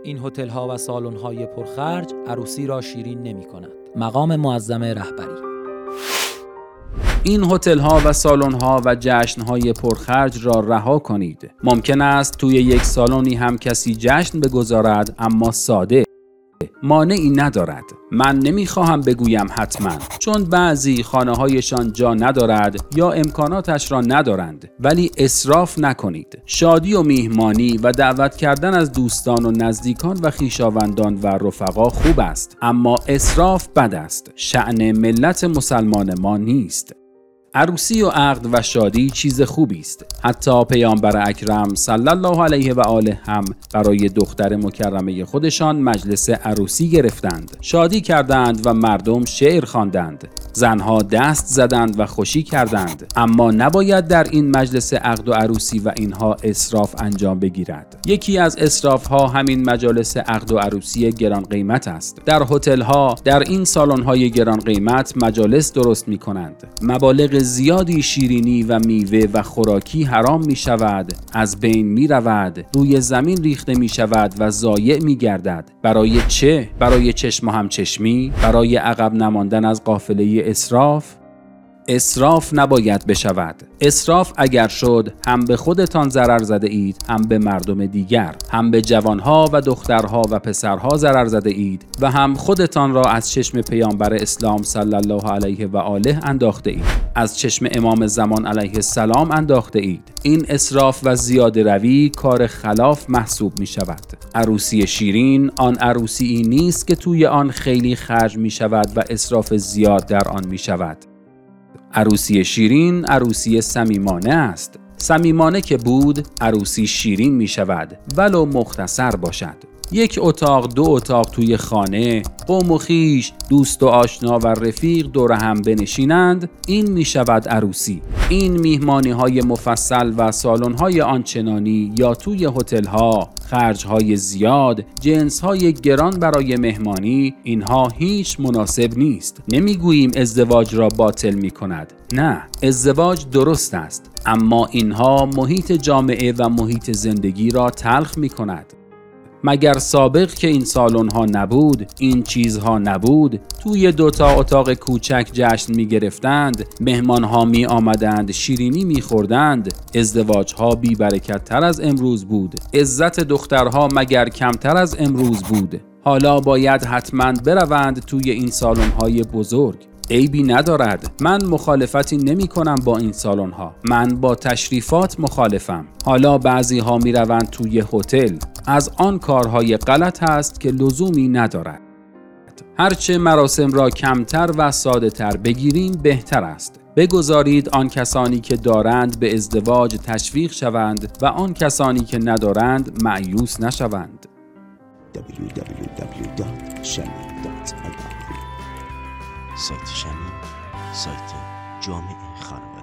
این هتل‌ها و سالن‌های پرخرج عروسی را شیرین نمی‌کند. مقام معظم رهبری. این هتل‌ها و سالن‌ها و جشن‌های پرخرج را رها کنید. ممکن است توی یک سالنی هم کسی جشن بگذارد اما ساده. مانعی ندارد. من نمیخواهم بگویم حتما، چون بعضی خانه‌هایشان جا ندارد یا امکاناتش را ندارند، ولی اسراف نکنید. شادی و میهمانی و دعوت کردن از دوستان و نزدیکان و خویشاوندان و رفقا خوب است، اما اسراف بد است. شأن ملت مسلمان ما نیست. عروسی و عقد و شادی چیز خوبی است. حتی پیامبر اکرم صلی الله علیه و آله هم برای دختر مکرمه خودشان مجلس عروسی گرفتند، شادی کردند و مردم شعر خواندند، زنها دست زدند و خوشی کردند. اما نباید در این مجلس عقد و عروسی و اینها اسراف انجام بگیرد. یکی از اسراف ها همین مجالس عقد و عروسی گران قیمت است. در هتل ها، در این سالن های گران قیمت مجالس درست می کنند. مبالغ زیادی شیرینی و میوه و خوراکی حرام می شود، از بین می رود، روی زمین ریخته می شود و ضایع می گردد. برای چه؟ برای چشم و همچشمی؟ برای عقب نماندن از قافله اسراف؟ اسراف نباید بشود. اسراف اگر شد، هم به خودتان ضرر زده اید، هم به مردم دیگر، هم به جوانها و دخترها و پسرها ضرر زده اید و هم خودتان را از چشم پیامبر اسلام صلی الله علیه و آله انداخته اید، از چشم امام زمان علیه السلام انداخته اید. این اسراف و زیاده روی کار خلاف محسوب می شود. عروسی شیرین آن عروسی نیست که توی آن خیلی خرج می شود و اسراف زیاد در آن می شود. عروسی شیرین عروسی صمیمانه است. صمیمانه که بود، عروسی شیرین می شود، ولو مختصر باشد. یک اتاق، دو اتاق توی خانه، قوم و خویش، دوست و آشنا و رفیق دور هم بنشینند، این می شود عروسی. این میهمانی های مفصل و سالن های آنچنانی یا توی هتل ها، خرج های زیاد، جنس های گران برای مهمانی، اینها هیچ مناسب نیست. نمیگوییم ازدواج را باطل می کند. نه، ازدواج درست است، اما اینها محیط جامعه و محیط زندگی را تلخ می کند. مگر سابق که این سالن ها نبود، این چیزها نبود، توی دوتا اتاق کوچک جشن می گرفتند، مهمان ها می آمدند، شیرینی می خوردند، ازدواج ها بی برکت تر از امروز بود، عزت دخترها مگر کمتر از امروز بود. حالا باید حتما بروند توی این سالن های بزرگ. عیبی ندارد. من مخالفتی نمی کنم با این سالن ها. من با تشریفات مخالفم. حالا بعضی ها می روند توی هتل. از آن کارهای غلط است که لزومی ندارد. هرچه مراسم را کمتر و ساده تر بگیریم بهتر است. بگذارید آن کسانی که دارند به ازدواج تشویق شوند و آن کسانی که ندارند مایوس نشوند. www.shami.ir سایت شمی، سایت جامع خانواده.